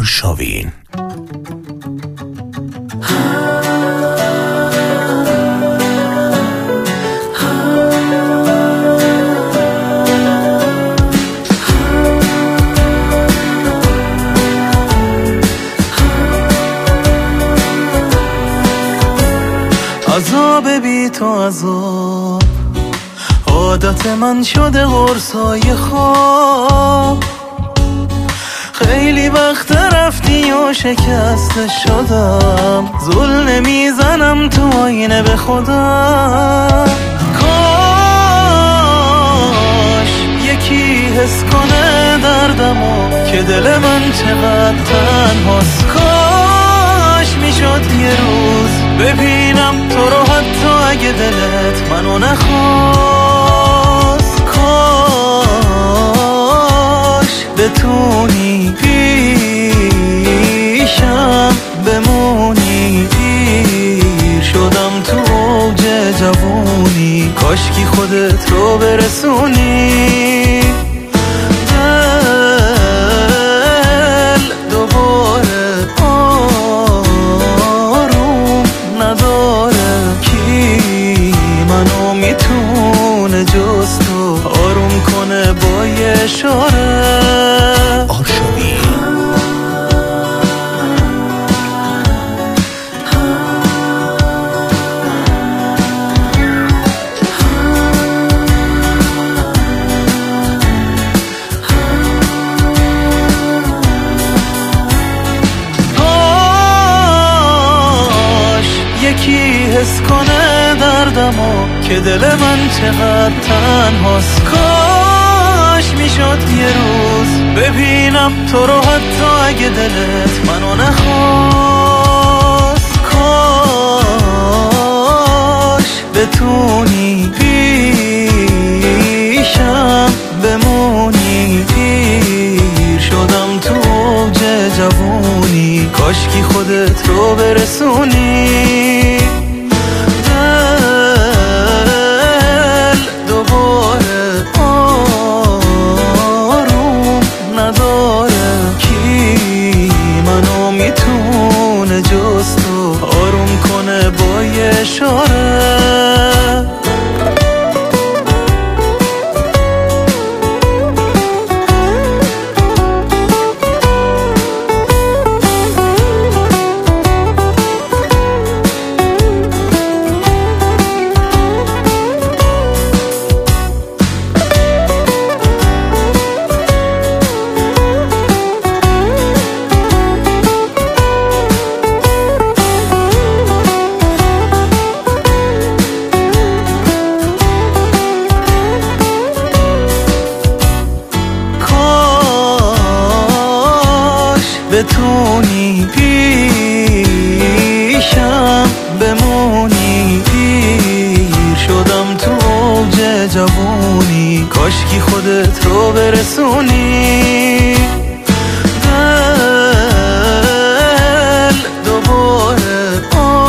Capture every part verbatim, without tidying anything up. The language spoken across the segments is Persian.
آرشاوین. عذاب بی تو عذاب عادت من شده قرصای خواب. خیلی وقت رفتی و شکسته شدم، زل نمیزنم تو آینه به خودم. کاش یکی حس کنه دردمو که دل من چقدر تنهاست. کاش میشد یه روز ببینم تو رو حتی اگه دلت منو نخواست. کاش بتونی پیشم بمونی. دیر شدم تو اوج جوونی، کاشکی خودت رو برسونی. دل دوباره آروم نداره، کی منو میتونه جز تو آروم کنه با یه اشاره. آرشاوین. یکی حس کنه دردمو که دل من چقدر تنهاست. کاش میشد یه روز ببینم تو رو حتی اگه دلت منو نخواست. کاش بتونی پیشم بمونی. دیر شدم تو اوج جوونی، کاشکی خودت رو برسونی. دل دوباره آروم نداره، کی منو میتونه جز تو آروم کنه با یه اشاره. بتونی پیشم بمونی. دیر شدم تو اوج جوونی، کاشکی خودت رو برسونی. دل دوباره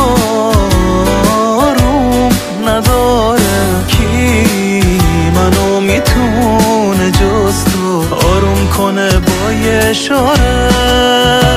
آروم نداره، کی منو میتونه جز تو آروم کنه با یه اشاره.